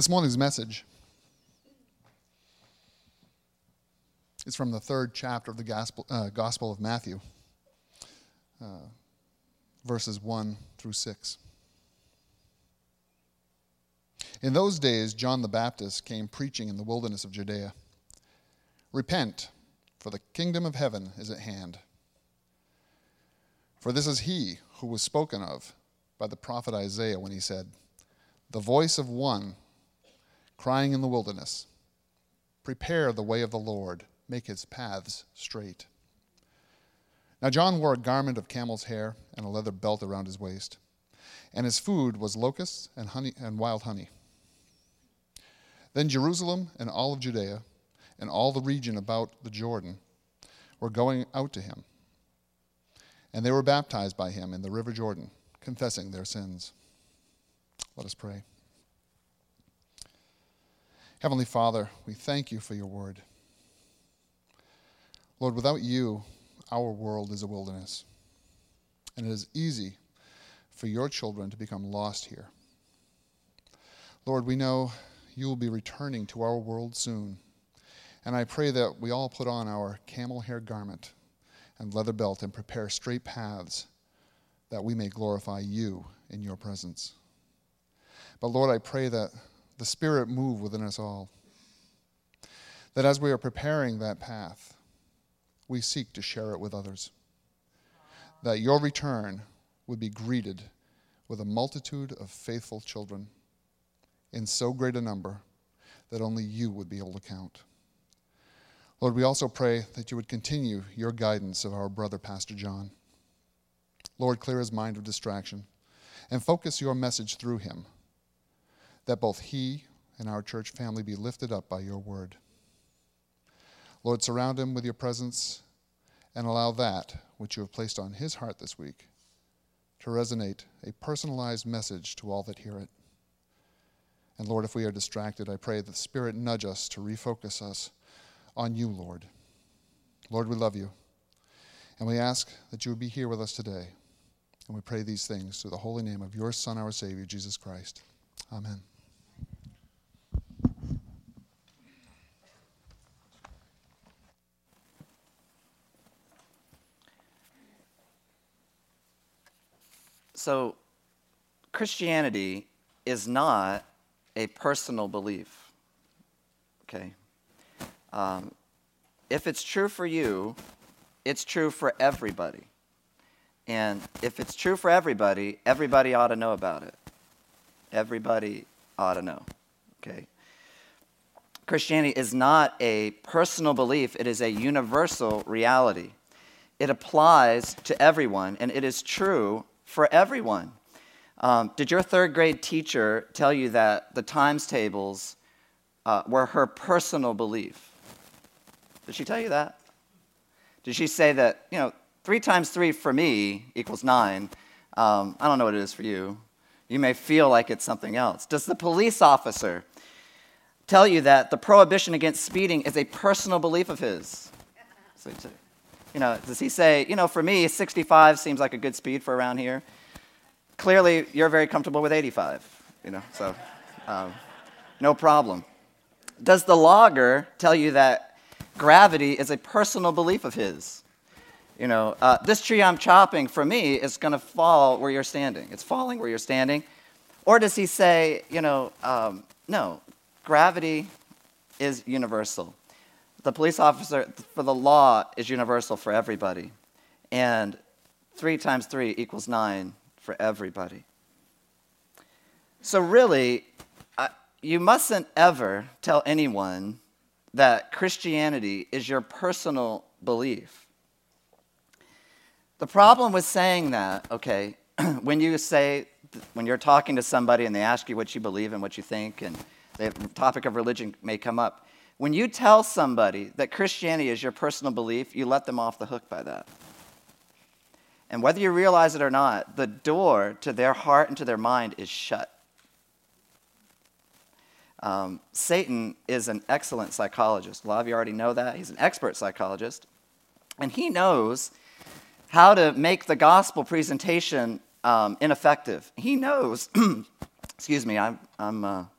This morning's message is from the 3rd chapter of the Gospel of Matthew, verses 1 through 6. In those days, John the Baptist came preaching in the wilderness of Judea. Repent, for the kingdom of heaven is at hand. For this is he who was spoken of by the prophet Isaiah when he said, "The voice of one crying in the wilderness, prepare the way of the Lord, make his paths straight." Now John wore a garment of camel's hair and a leather belt around his waist, and his food was locusts and honey and wild honey. Then Jerusalem and all of Judea and all the region about the Jordan were going out to him, and they were baptized by him in the river Jordan, confessing their sins. Let us pray. Heavenly Father, we thank you for your word. Lord, without you, our world is a wilderness, and it is easy for your children to become lost here. Lord, we know you will be returning to our world soon, and I pray that we all put on our camel hair garment and leather belt and prepare straight paths that we may glorify you in your presence. But Lord, I pray that the Spirit move within us all, that as we are preparing that path, we seek to share it with others, that your return would be greeted with a multitude of faithful children in so great a number that only you would be able to count. Lord, we also pray that you would continue your guidance of our brother, Pastor John. Lord, clear his mind of distraction and focus your message through him, that both he and our church family be lifted up by your word. Lord, surround him with your presence and allow that which you have placed on his heart this week to resonate a personalized message to all that hear it. And Lord, if we are distracted, I pray that the Spirit nudge us to refocus us on you, Lord. Lord, we love you, and we ask that you would be here with us today. And we pray these things through the holy name of your Son, our Savior, Jesus Christ. Amen. So, Christianity is not a personal belief, okay? If it's true for you, it's true for everybody. And if it's true for everybody, everybody ought to know about it. Everybody ought to know, okay? Christianity is not a personal belief. It is a universal reality. It applies to everyone, and it is true for everyone. Did your 3rd grade teacher tell you that the times tables were her personal belief? Did she tell you that? Did she say that, 3 times 3 for me equals 9? I don't know what it is for you. You may feel like it's something else. Does the police officer tell you that the prohibition against speeding is a personal belief of his? So, does he say, for me, 65 seems like a good speed for around here? Clearly, you're very comfortable with 85, so no problem. Does the logger tell you that gravity is a personal belief of his? This tree I'm chopping, for me, is going to fall where you're standing. It's falling where you're standing. Or does he say, no, gravity is universal. The police officer, for the law, is universal for everybody. And 3 times 3 equals 9 for everybody. So really, you mustn't ever tell anyone that Christianity is your personal belief. The problem with saying that, okay, when you're talking to somebody and they ask you what you believe and what you think, and the topic of religion may come up, when you tell somebody that Christianity is your personal belief, you let them off the hook by that. And whether you realize it or not, the door to their heart and to their mind is shut. Satan is an excellent psychologist. A lot of you already know that. He's an expert psychologist. And he knows how to make the gospel presentation ineffective. He knows, excuse me, I'm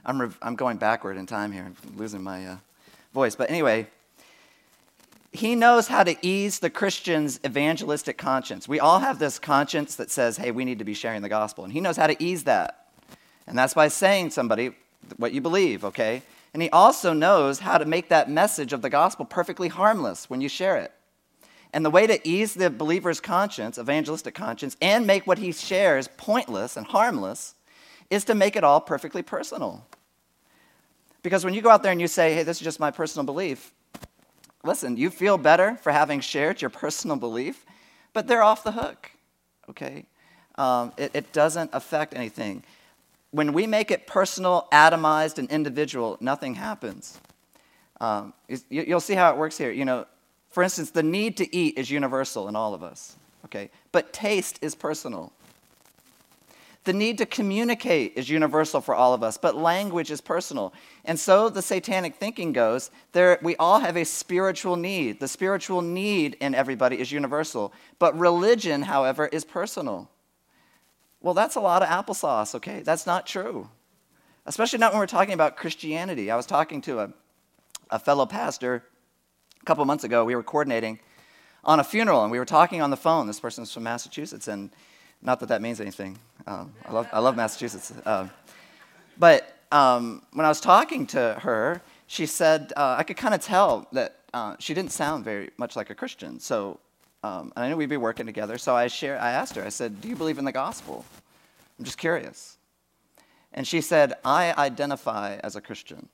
I'm going backward in time here. I'm losing my voice. But anyway, he knows how to ease the Christian's evangelistic conscience. We all have this conscience that says, hey, we need to be sharing the gospel. And he knows how to ease that. And that's by saying somebody what you believe, okay? And he also knows how to make that message of the gospel perfectly harmless when you share it. And the way to ease the believer's conscience, evangelistic conscience, and make what he shares pointless and harmless is to make it all perfectly personal. Because when you go out there and you say, hey, this is just my personal belief, listen, you feel better for having shared your personal belief, but they're off the hook, okay? It doesn't affect anything. When we make it personal, atomized, and individual, nothing happens. You'll see how it works here. You know, for instance, the need to eat is universal in all of us, okay? But taste is personal. The need to communicate is universal for all of us, but language is personal. And so the satanic thinking goes, we all have a spiritual need. The spiritual need in everybody is universal, but religion, however, is personal. Well, that's a lot of applesauce, okay? That's not true, especially not when we're talking about Christianity. I was talking to a fellow pastor a couple months ago. We were coordinating on a funeral, and we were talking on the phone. This person's from Massachusetts, and not that means anything. I love Massachusetts. But when I was talking to her, she said, I could kind of tell that she didn't sound very much like a Christian. So, and I knew we'd be working together. So I asked her, I said, do you believe in the gospel? I'm just curious. And she said, I identify as a Christian.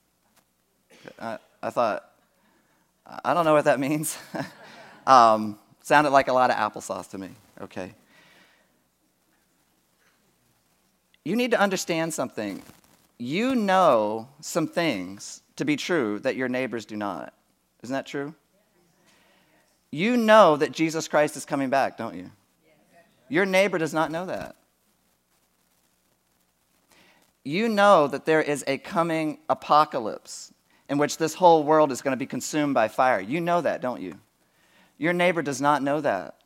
I thought, I don't know what that means. Sounded like a lot of applesauce to me, okay? You need to understand something. You know some things to be true that your neighbors do not. Isn't that true? You know that Jesus Christ is coming back, don't you? Your neighbor does not know that. You know that there is a coming apocalypse in which this whole world is going to be consumed by fire. You know that, don't you? Your neighbor does not know that.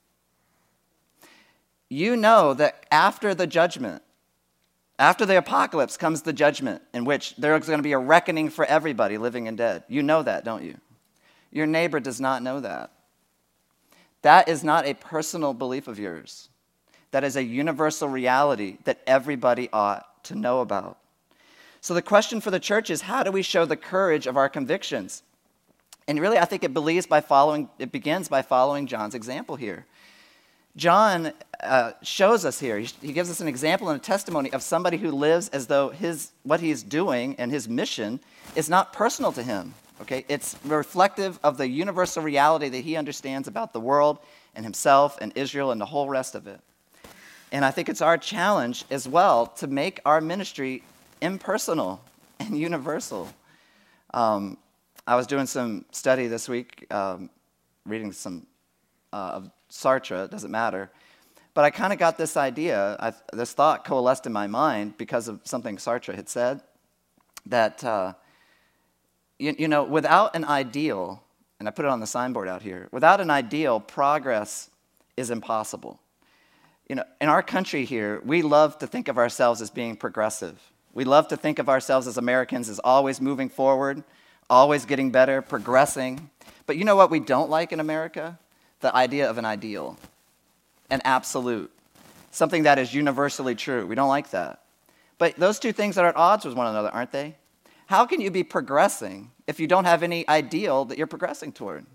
You know that after the judgment, after the apocalypse comes the judgment in which there's going to be a reckoning for everybody, living and dead. You know that, don't you? Your neighbor does not know that. That is not a personal belief of yours. That is a universal reality that everybody ought to know about. So the question for the church is, how do we show the courage of our convictions? And really, I think it begins by following John's example here. John shows us here, he gives us an example and a testimony of somebody who lives as though what he's doing and his mission is not personal to him. Okay, it's reflective of the universal reality that he understands about the world and himself and Israel and the whole rest of it. And I think it's our challenge as well to make our ministry impersonal and universal. I was doing some study this week, reading some of Sartre, it doesn't matter. But I kind of got this idea, this thought coalesced in my mind because of something Sartre had said, that, without an ideal, and I put it on the signboard out here, without an ideal, progress is impossible. In our country here, we love to think of ourselves as being progressive. We love to think of ourselves as Americans as always moving forward, always getting better, progressing. But you know what we don't like in America? The idea of an ideal, an absolute, something that is universally true. We don't like that. But those two things are at odds with one another, aren't they? How can you be progressing if you don't have any ideal that you're progressing toward?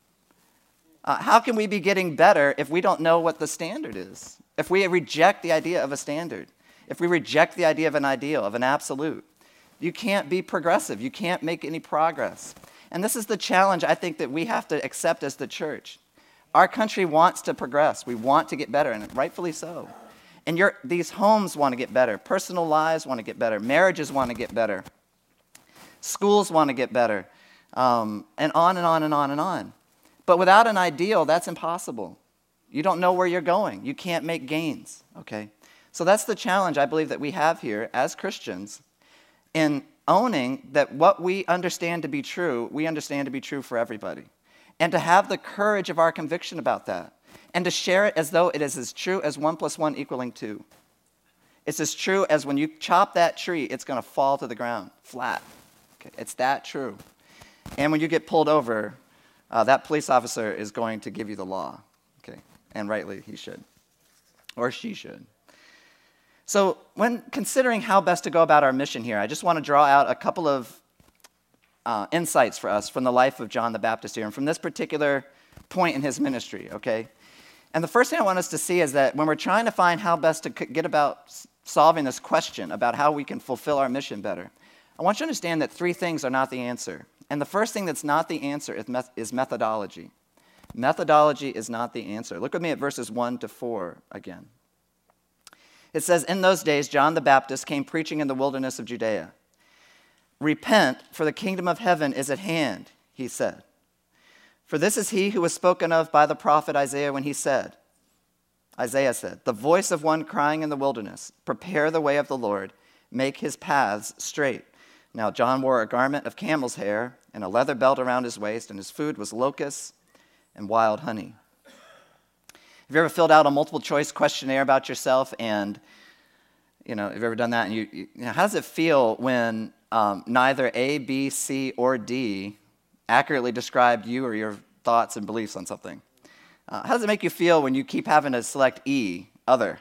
How can we be getting better if we don't know what the standard is? If we reject the idea of a standard, if we reject the idea of an ideal, of an absolute, you can't be progressive. You can't make any progress. And this is the challenge I think that we have to accept as the church. Our country wants to progress. We want to get better, and rightfully so. And these homes want to get better. Personal lives want to get better. Marriages want to get better. Schools want to get better. And on and on and on and on. But without an ideal, that's impossible. You don't know where you're going. You can't make gains, okay? So that's the challenge I believe that we have here as Christians in owning that what we understand to be true, we understand to be true for everybody. And to have the courage of our conviction about that. And to share it as though it is as true as 1 + 1 = 2. It's as true as when you chop that tree, it's going to fall to the ground, flat. Okay? It's that true. And when you get pulled over, that police officer is going to give you the law. Okay? And rightly, he should. Or she should. So when considering how best to go about our mission here, I just want to draw out a couple of insights for us from the life of John the Baptist here and from this particular point in his ministry, okay? And the first thing I want us to see is that when we're trying to find how best to get about solving this question about how we can fulfill our mission better, I want you to understand that three things are not the answer. And the first thing that's not the answer is methodology. Methodology is not the answer. Look with me at verses 1 to 4 again. It says, "In those days, John the Baptist came preaching in the wilderness of Judea. 'Repent, for the kingdom of heaven is at hand,' he said. 'For this is he who was spoken of by the prophet Isaiah when Isaiah said, the voice of one crying in the wilderness, prepare the way of the Lord, make his paths straight.' Now John wore a garment of camel's hair and a leather belt around his waist, and his food was locusts and wild honey." Have you ever filled out a multiple choice questionnaire about yourself and, have you ever done that? And how does it feel when neither A, B, C, or D accurately described you or your thoughts and beliefs on something? How does it make you feel when you keep having to select E, other?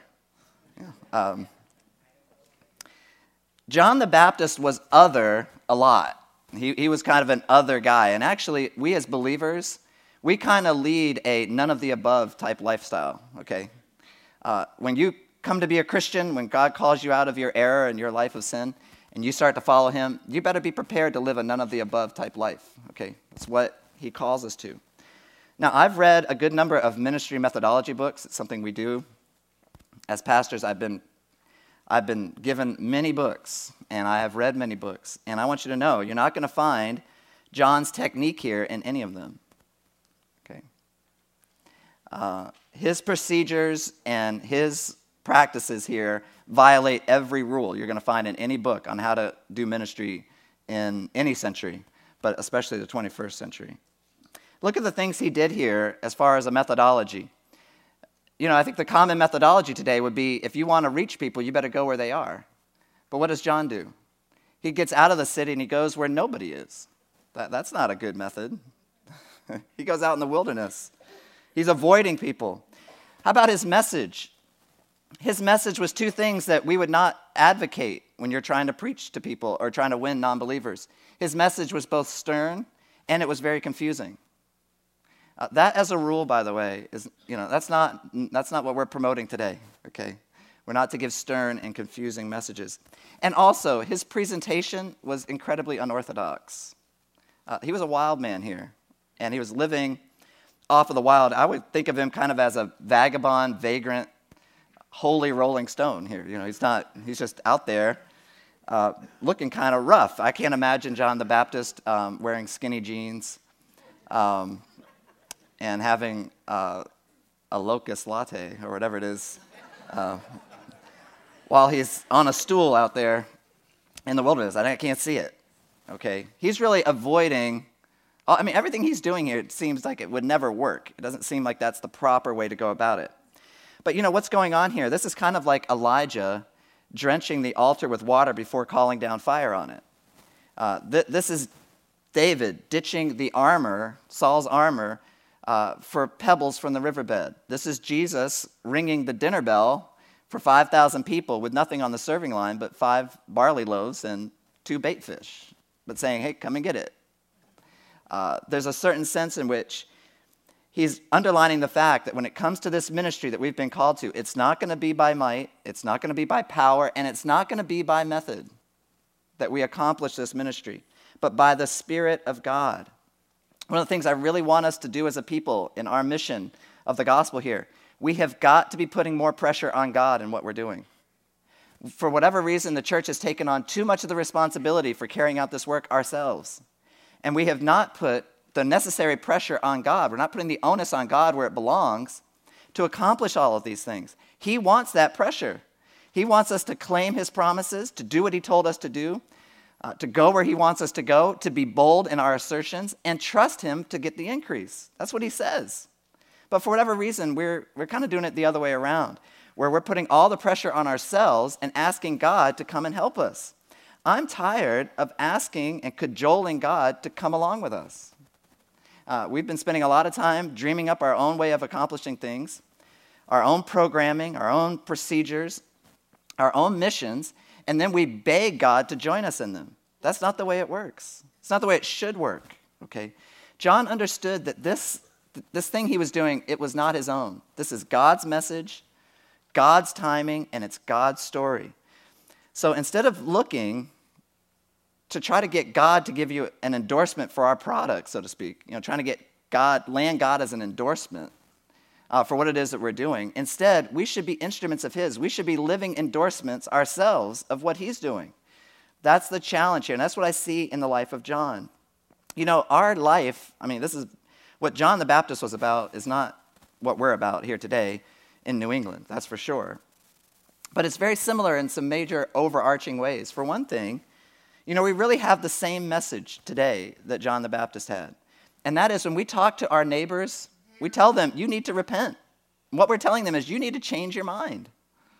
John the Baptist was other a lot. He was kind of an other guy. And actually, we as believers, we kind of lead a none-of-the-above type lifestyle, okay? When you come to be a Christian, when God calls you out of your error and your life of sin, and you start to follow him, you better be prepared to live a none-of-the-above type life, okay? That's what he calls us to. Now, I've read a good number of ministry methodology books. It's something we do. As pastors, I've been given many books, and I have read many books. And I want you to know, you're not going to find John's technique here in any of them. Okay. His procedures and his practices here violate every rule you're going to find in any book on how to do ministry in any century, but especially the 21st century. Look at the things he did here as far as a methodology. I think the common methodology today would be if you want to reach people, you better go where they are. But what does John do? He gets out of the city and he goes where nobody is. That's not a good method. He goes out in the wilderness. He's avoiding people. How about his message? His message was two things that we would not advocate when you're trying to preach to people or trying to win non-believers. His message was both stern and it was very confusing. That, as a rule, by the way, is that's not what we're promoting today. Okay, we're not to give stern and confusing messages. And also, his presentation was incredibly unorthodox. He was a wild man here, and he was living off of the wild. I would think of him kind of as a vagabond, vagrant, holy Rolling Stone here. He's just out there looking kind of rough. I can't imagine John the Baptist wearing skinny jeans and having a locust latte or whatever it is while he's on a stool out there in the wilderness. I can't see it. Okay, he's really avoiding. Everything he's doing here, it seems like it would never work. It doesn't seem like that's the proper way to go about it. But what's going on here? This is kind of like Elijah drenching the altar with water before calling down fire on it. This is David ditching the armor, Saul's armor, for pebbles from the riverbed. This is Jesus ringing the dinner bell for 5,000 people with nothing on the serving line but 5 barley loaves and 2 bait fish, but saying, hey, come and get it. There's a certain sense in which he's underlining the fact that when it comes to this ministry that we've been called to, it's not going to be by might, it's not going to be by power, and it's not going to be by method that we accomplish this ministry, but by the Spirit of God. One of the things I really want us to do as a people in our mission of the gospel here, we have got to be putting more pressure on God in what we're doing. For whatever reason, the church has taken on too much of the responsibility for carrying out this work ourselves. And we have not put the necessary pressure on God. We're not putting the onus on God where it belongs to accomplish all of these things. He wants that pressure. He wants us to claim his promises, to do what he told us to do, to go where he wants us to go, to be bold in our assertions, and trust him to get the increase. That's what he says. But for whatever reason, we're kind of doing it the other way around. where we're putting all the pressure on ourselves and asking God to come and help us. I'm tired of asking and cajoling God to come along with us. We've been spending a lot of time dreaming up our own way of accomplishing things, our own programming, our own procedures, our own missions, and then we beg God to join us in them. That's not the way it works. It's not the way it should work, okay? John understood that this thing he was doing, it was not his own. This is God's message, God's timing, and it's God's story. So instead of looking to try to get God to give you an endorsement for our product, so to speak, trying to get land God as an endorsement for what it is that we're doing, instead, we should be instruments of his. We should be living endorsements ourselves of what he's doing. That's the challenge here, and that's what I see in the life of John. Our life, this is what John the Baptist was about, is not what we're about here today in New England, that's for sure. But it's very similar in some major overarching ways. For one thing, we really have the same message today that John the Baptist had. And that is when we talk to our neighbors, we tell them, you need to repent. And what we're telling them is you need to change your mind.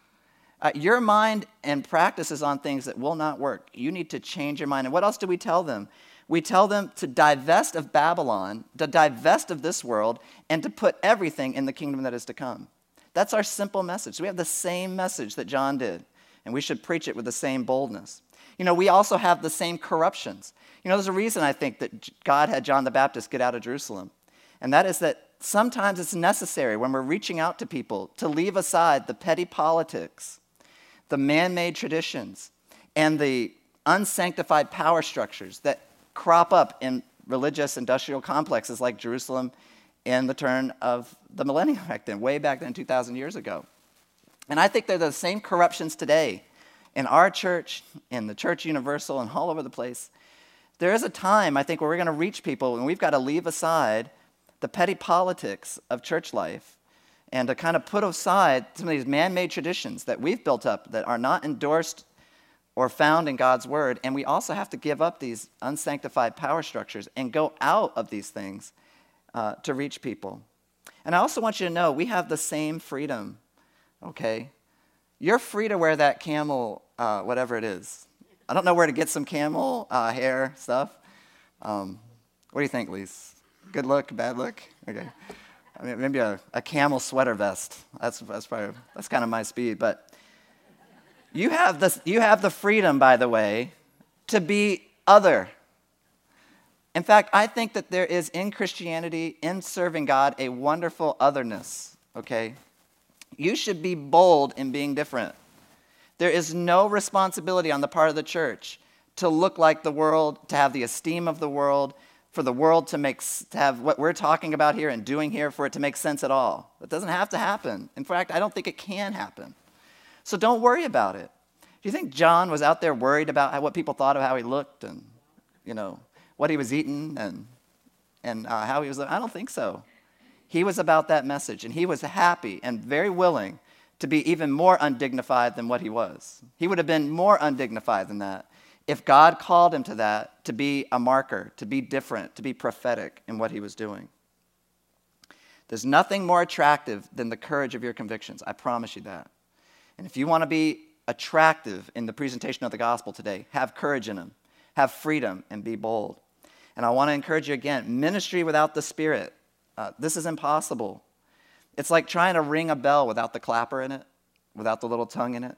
Your mind and practices on things that will not work. You need to change your mind. And what else do we tell them? We tell them to divest of Babylon, to divest of this world, and to put everything in the kingdom that is to come. That's our simple message. So we have the same message that John did, and we should preach it with the same boldness. We also have the same corruptions. There's a reason I think that God had John the Baptist get out of Jerusalem, and that is that sometimes it's necessary when we're reaching out to people to leave aside the petty politics, the man-made traditions, and the unsanctified power structures that crop up in religious industrial complexes like Jerusalem in the turn of the millennium way back then, 2,000 years ago. And I think they're the same corruptions today in our church, in the Church Universal, and all over the place. There is a time, I think, where we're going to reach people, and we've got to leave aside the petty politics of church life and to kind of put aside some of these man-made traditions that we've built up that are not endorsed or found in God's word. And we also have to give up these unsanctified power structures and go out of these things to reach people. And I also want you to know we have the same freedom, okay? You're free to wear that camel, whatever it is. I don't know where to get some camel hair stuff. What do you think, Lise? Good look, bad look? Okay. Maybe a camel sweater vest. That's kind of my speed. But you have the freedom, by the way, to be other. In fact, I think that there is in Christianity, in serving God, a wonderful otherness, okay? You should be bold in being different. There is no responsibility on the part of the church to look like the world, to have the esteem of the world, for the world to have what we're talking about here and doing here, for it to make sense at all. It doesn't have to happen. In fact, I don't think it can happen. So don't worry about it. Do you think John was out there worried about what people thought of how he looked and, what he was eating and how he was living? I don't think so. He was about that message, and he was happy and very willing to be even more undignified than what he was. He would have been more undignified than that if God called him to that, to be a marker, to be different, to be prophetic in what he was doing. There's nothing more attractive than the courage of your convictions. I promise you that. And if you want to be attractive in the presentation of the gospel today, have courage in them, have freedom, and be bold. And I want to encourage you again, ministry without the Spirit, this is impossible. It's like trying to ring a bell without the clapper in it, without the little tongue in it.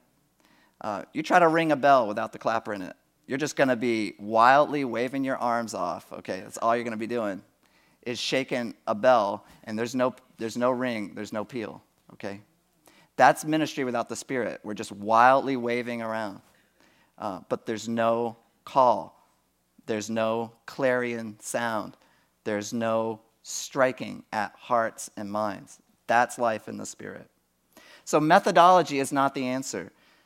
You try to ring a bell without the clapper in it, you're just going to be wildly waving your arms off, okay? That's all you're going to be doing is shaking a bell, and there's no ring, there's no peal, okay? That's ministry without the Spirit. We're just wildly waving around, but there's no call. There's no clarion sound. There's no striking at hearts and minds. That's life in the Spirit. So methodology is not the answer.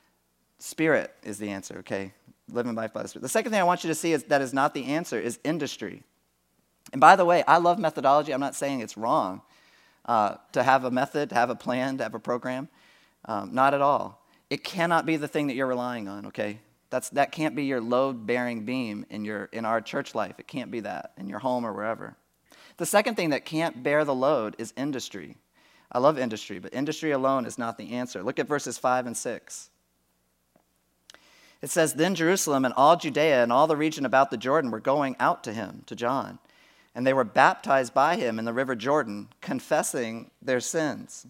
Spirit is the answer, okay? Living life by the Spirit. The second thing I want you to see that is not the answer is industry. And by the way, I love methodology. I'm not saying it's wrong to have a method, to have a plan, to have a program. Not at all. It cannot be the thing that you're relying on, okay? That can't be your load-bearing beam in our church life. It can't be that in your home or wherever. The second thing that can't bear the load is industry. I love industry, but industry alone is not the answer. Look at verses 5 and 6. It says, "Then Jerusalem and all Judea and all the region about the Jordan were going out to him, to John, and they were baptized by him in the river Jordan, confessing their sins."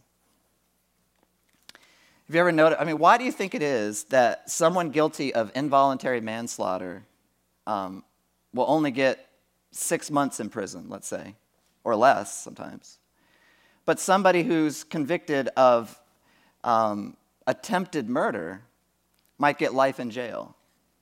Have you ever noticed, why do you think it is that someone guilty of involuntary manslaughter will only get 6 months in prison, let's say, or less sometimes? But somebody who's convicted of attempted murder might get life in jail.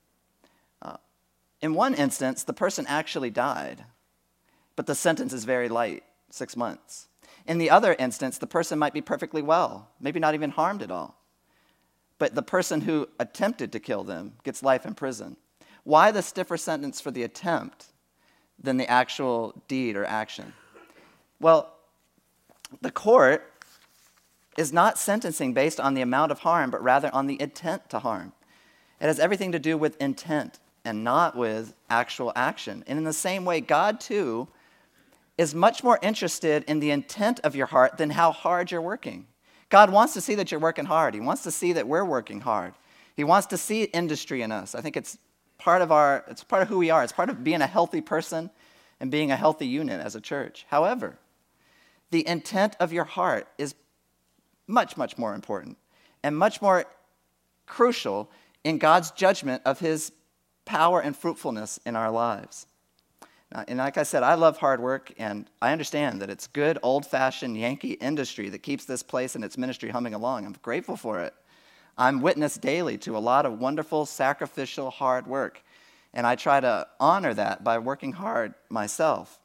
In one instance, the person actually died, but the sentence is very light, 6 months. In the other instance, the person might be perfectly well, maybe not even harmed at all. But the person who attempted to kill them gets life in prison. Why the stiffer sentence for the attempt than the actual deed or action? Well, the court is not sentencing based on the amount of harm, but rather on the intent to harm. It has everything to do with intent and not with actual action. And in the same way, God, too, is much more interested in the intent of your heart than how hard you're working. God wants to see that you're working hard. He wants to see that we're working hard. He wants to see industry in us. I think it's part of who we are. It's part of being a healthy person and being a healthy unit as a church. However, the intent of your heart is much, much more important and much more crucial in God's judgment of his power and fruitfulness in our lives. And like I said, I love hard work, and I understand that it's good, old-fashioned Yankee industry that keeps this place and its ministry humming along. I'm grateful for it. I'm witness daily to a lot of wonderful, sacrificial, hard work, and I try to honor that by working hard myself.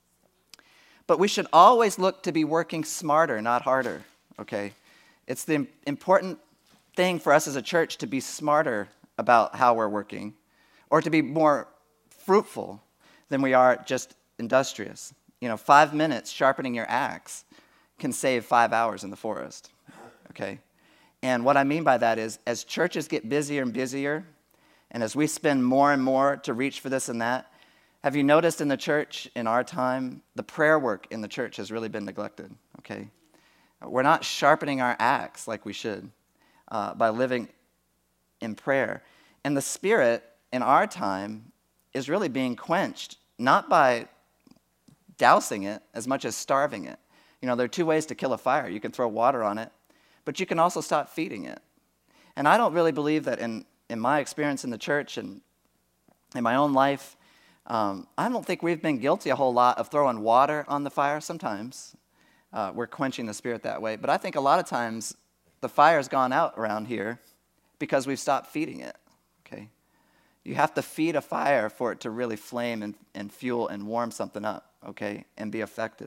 But we should always look to be working smarter, not harder, okay? It's the important thing for us as a church to be smarter about how we're working, or to be more fruitful than we are just industrious. 5 minutes sharpening your axe can save 5 hours in the forest, okay? And what I mean by that is, as churches get busier and busier, and as we spend more and more to reach for this and that, have you noticed in the church, in our time, the prayer work in the church has really been neglected, okay? We're not sharpening our axe like we should by living in prayer. And the Spirit in our time is really being quenched, not by dousing it as much as starving it. There are 2 ways to kill a fire. You can throw water on it, but you can also stop feeding it. And I don't really believe that in my experience in the church and in my own life, I don't think we've been guilty a whole lot of throwing water on the fire. Sometimes we're quenching the Spirit that way. But I think a lot of times the fire's gone out around here because we've stopped feeding it, okay? You have to feed a fire for it to really flame and fuel and warm something up, okay, and be effective.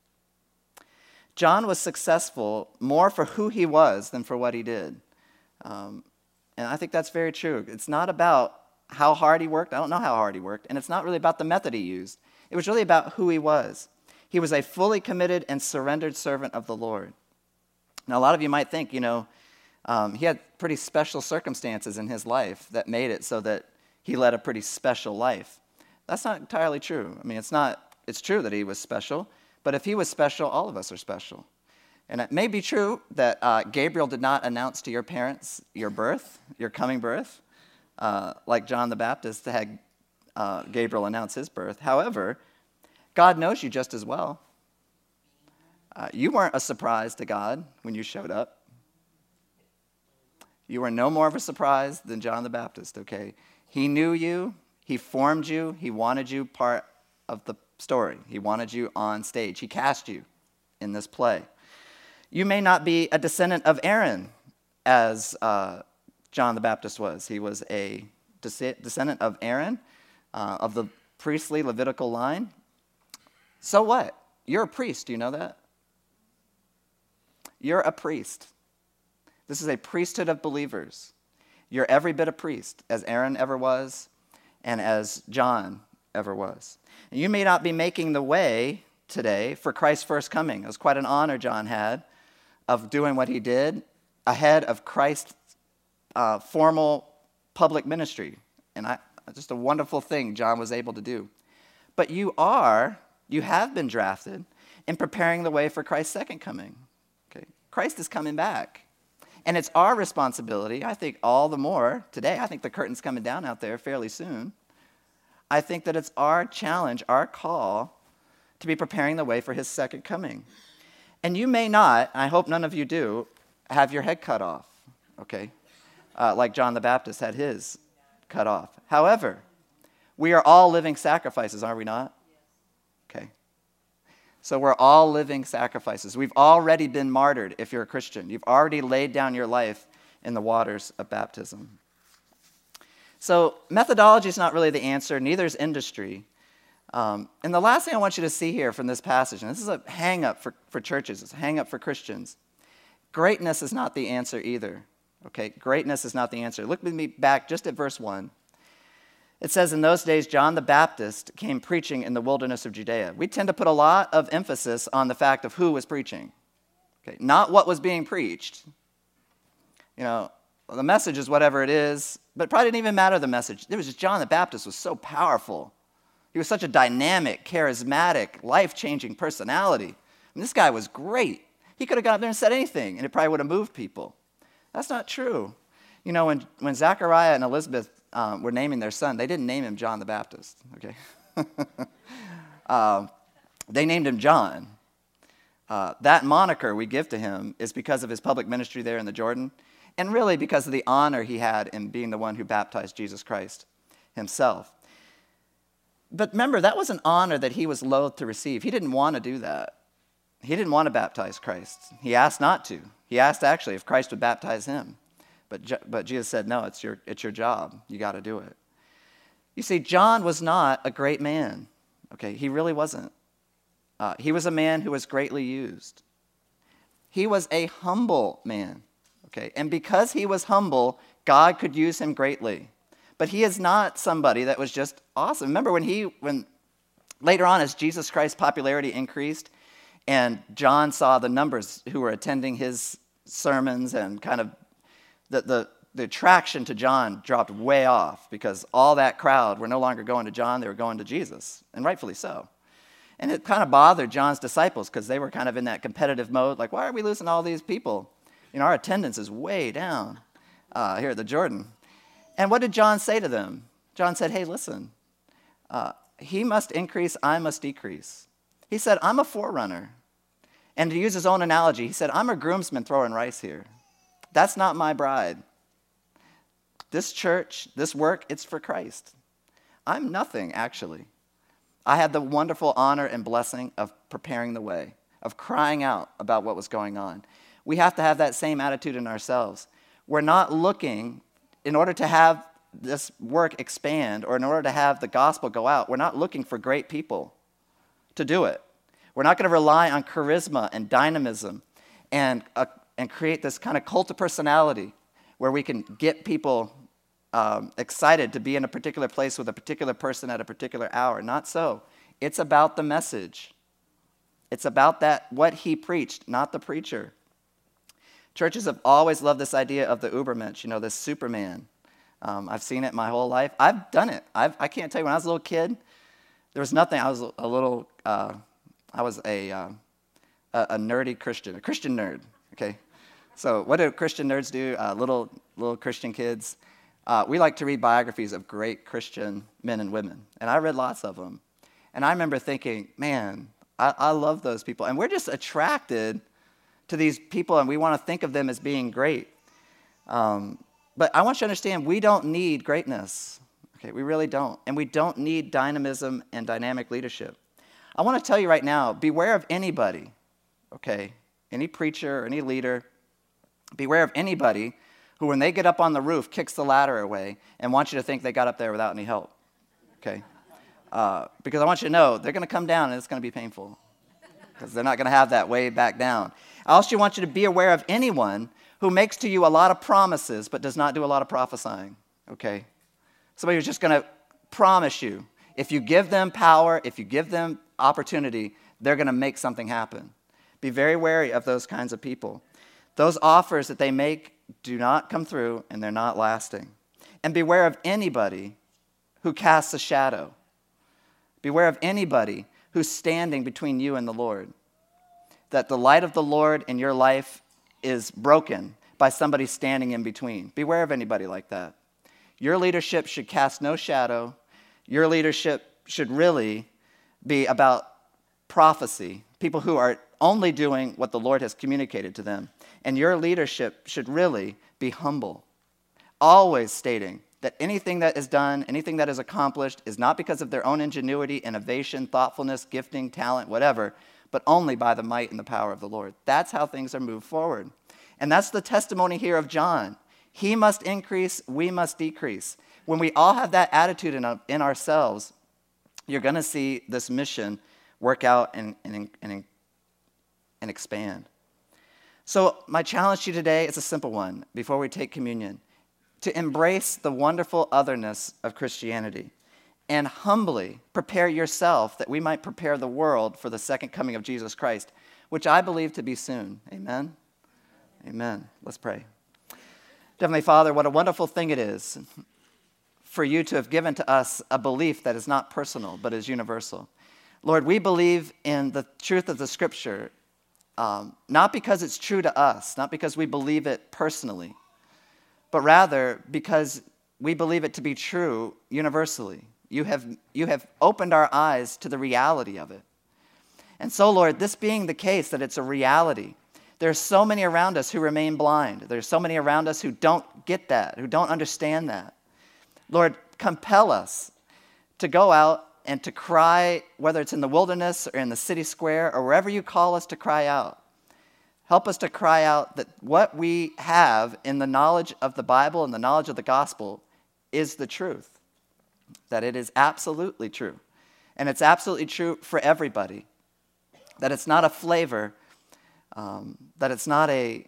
John was successful more for who he was than for what he did. And I think that's very true. It's not about how hard he worked. I don't know how hard he worked. And it's not really about the method he used. It was really about who he was. He was a fully committed and surrendered servant of the Lord. Now, a lot of you might think, he had pretty special circumstances in his life that made it so that he led a pretty special life. That's not entirely true. It's true that he was special, but if he was special, all of us are special. And it may be true that Gabriel did not announce to your parents your birth, your coming birth, like John the Baptist had Gabriel announce his birth. However, God knows you just as well. You weren't a surprise to God when you showed up. You were no more of a surprise than John the Baptist, okay? He knew you. He formed you. He wanted you part of the story. He wanted you on stage. He cast you in this play. You may not be a descendant of Aaron as John the Baptist was. He was a descendant of Aaron, of the priestly Levitical line. So what? You're a priest. Do you know that? You're a priest. This is a priesthood of believers. You're every bit a priest, as Aaron ever was and as John ever was. And you may not be making the way today for Christ's first coming. It was quite an honor John had of doing what he did ahead of Christ's formal public ministry. And just a wonderful thing John was able to do. But you have been drafted in preparing the way for Christ's second coming. Christ is coming back. And it's our responsibility, I think all the more today. I think the curtain's coming down out there fairly soon. I think that it's our challenge, our call, to be preparing the way for his second coming. And you may not, I hope none of you do, have your head cut off, okay? Like John the Baptist had his cut off. However, we are all living sacrifices, are we not? Okay. So we're all living sacrifices. We've already been martyred if you're a Christian. You've already laid down your life in the waters of baptism. So methodology is not really the answer, neither is industry. And the last thing I want you to see here from this passage, and this is a hang-up for churches, it's a hang-up for Christians. Greatness is not the answer either. Okay, greatness is not the answer. Look with me back just at verse 1. It says, in those days, John the Baptist came preaching in the wilderness of Judea. We tend to put a lot of emphasis on the fact of who was preaching, okay, not what was being preached. You know, the message is whatever it is, but it probably didn't even matter the message. It was just John the Baptist was so powerful. He was such a dynamic, charismatic, life-changing personality. I mean, this guy was great. He could have got up there and said anything, and it probably would have moved people. That's not true. You know, when Zechariah and Elizabeth were naming their son, they didn't name him John the Baptist, okay? They named him John. That moniker we give to him is because of his public ministry there in the Jordan, and really because of the honor he had in being the one who baptized Jesus Christ himself. But remember, that was an honor that he was loath to receive. He didn't want to do that. He didn't want to baptize Christ. He asked not to. He asked, actually, if Christ would baptize him. But Jesus said, no, it's your job. You got to do it. You see, John was not a great man. Okay, he really wasn't. He was a man who was greatly used. He was a humble man. Okay, and because he was humble, God could use him greatly. But he is not somebody that was just awesome. Remember when later on as Jesus Christ's popularity increased and John saw the numbers who were attending his sermons and kind of the attraction to John dropped way off because all that crowd were no longer going to John, they were going to Jesus, and rightfully so. And it kind of bothered John's disciples because they were kind of in that competitive mode, like, why are we losing all these people? You know, our attendance is way down here at the Jordan. And what did John say to them? John said, hey, listen, he must increase, I must decrease. He said, I'm a forerunner. And to use his own analogy, he said, I'm a groomsman throwing rice here. That's not my bride. This church, this work, it's for Christ. I'm nothing, actually. I had the wonderful honor and blessing of preparing the way, of crying out about what was going on. We have to have that same attitude in ourselves. We're not looking, in order to have this work expand or in order to have the gospel go out, we're not looking for great people to do it. We're not going to rely on charisma and dynamism and create this kind of cult of personality where we can get people excited to be in a particular place with a particular person at a particular hour. Not so. It's about the message. It's about that, what he preached, not the preacher. Churches have always loved this idea of the Übermensch, you know, this Superman. I've seen it my whole life. I've done it. I can't tell you, when I was a little kid, there was nothing. I was a nerdy Christian, a Christian nerd, okay? So what do Christian nerds do? Little Christian kids. We like to read biographies of great Christian men and women, and I read lots of them. And I remember thinking, man, I love those people. And we're just attracted to these people, and we want to think of them as being great. But I want you to understand, we don't need greatness. Okay, we really don't. And we don't need dynamism and dynamic leadership. I want to tell you right now, beware of anybody, okay, any preacher or any leader, beware of anybody who, when they get up on the roof, kicks the ladder away and wants you to think they got up there without any help, okay? Because I want you to know, they're going to come down and it's going to be painful because they're not going to have that way back down. I also want you to be aware of anyone who makes to you a lot of promises but does not do a lot of prophesying, okay? Somebody who's just going to promise you. If you give them power, if you give them opportunity, they're going to make something happen. Be very wary of those kinds of people. Those offers that they make do not come through, and they're not lasting. And beware of anybody who casts a shadow. Beware of anybody who's standing between you and the Lord. That the light of the Lord in your life is broken by somebody standing in between. Beware of anybody like that. Your leadership should cast no shadow. Your leadership should really be about prophecy, people who are only doing what the Lord has communicated to them. And your leadership should really be humble, always stating that anything that is done, anything that is accomplished is not because of their own ingenuity, innovation, thoughtfulness, gifting, talent, whatever, but only by the might and the power of the Lord. That's how things are moved forward. And that's the testimony here of John. He must increase, we must decrease. When we all have that attitude in ourselves, you're going to see this mission work out and expand. So my challenge to you today is a simple one before we take communion: to embrace the wonderful otherness of Christianity and humbly prepare yourself that we might prepare the world for the second coming of Jesus Christ, which I believe to be soon. Amen? Amen. Let's pray. Heavenly Father, what a wonderful thing it is for you to have given to us a belief that is not personal, but is universal. Lord, we believe in the truth of the Scripture, not because it's true to us, not because we believe it personally, but rather because we believe it to be true universally. You have opened our eyes to the reality of it. And so, Lord, this being the case, that it's a reality, there's so many around us who remain blind. There's so many around us who don't get that, who don't understand that. Lord, compel us to go out and to cry, whether it's in the wilderness or in the city square or wherever you call us to cry out. Help us to cry out that what we have in the knowledge of the Bible and the knowledge of the gospel is the truth, that it is absolutely true. And it's absolutely true for everybody, that it's not a flavor, that it's not a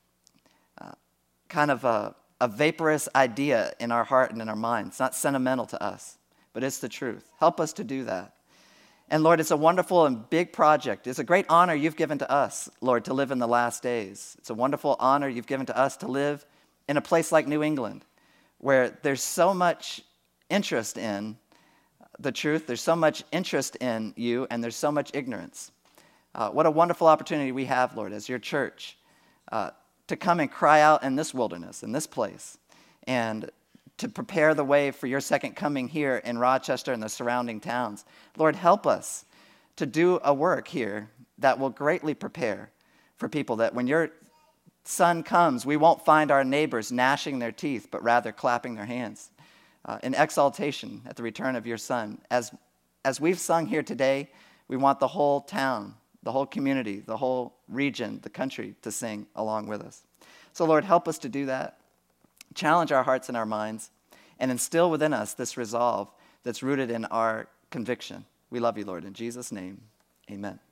kind of a vaporous idea in our heart and in our mind. It's not sentimental to us, but it's the truth. Help us to do that. And Lord, it's a wonderful and big project. It's a great honor you've given to us, Lord, to live in the last days. It's a wonderful honor you've given to us to live in a place like New England, where there's so much interest in the truth, there's so much interest in you, and there's so much ignorance. What a wonderful opportunity we have, Lord, as your church, to come and cry out in this wilderness, in this place, and to prepare the way for your second coming here in Rochester and the surrounding towns. Lord, help us to do a work here that will greatly prepare for people, that when your Son comes, we won't find our neighbors gnashing their teeth, but rather clapping their hands in exaltation at the return of your Son. As we've sung here today, we want the whole town, the whole community, the whole region, the country to sing along with us. So Lord, help us to do that. Challenge our hearts and our minds, and instill within us this resolve that's rooted in our conviction. We love you, Lord. In Jesus' name, amen.